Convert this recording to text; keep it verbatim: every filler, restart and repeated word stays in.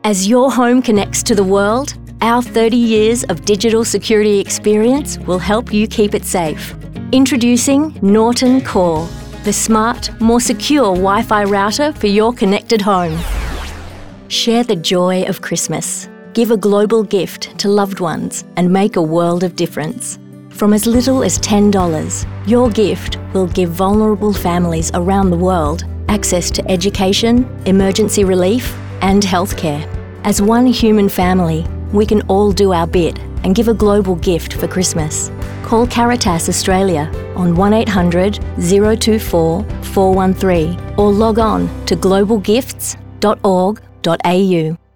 As your home connects to the world, our thirty years of digital security experience will help you keep it safe. Introducing Norton Core, the smart, more secure Wi-Fi router for your connected home. Share the joy of Christmas. Give a global gift to loved ones and make a world of difference. From as little as ten dollars, your gift will give vulnerable families around the world access to education, emergency relief, and healthcare. As one human family, we can all do our bit and give a global gift for Christmas. Call Caritas Australia on one eight hundred, zero two four, four one three or log on to global gifts dot org dot a u.